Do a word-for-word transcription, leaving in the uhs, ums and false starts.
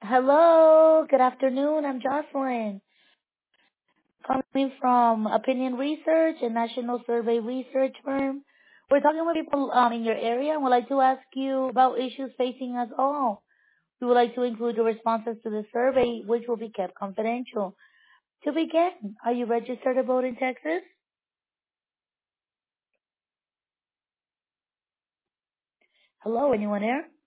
Hello, good afternoon. I'm Jocelyn, coming from Opinion Research, a national survey research firm. We're talking with people um, in your area and would like to ask you about issues facing us all. We would like to include your responses to the survey, which will be kept confidential. To begin, are you registered to vote in Texas? Hello, anyone there?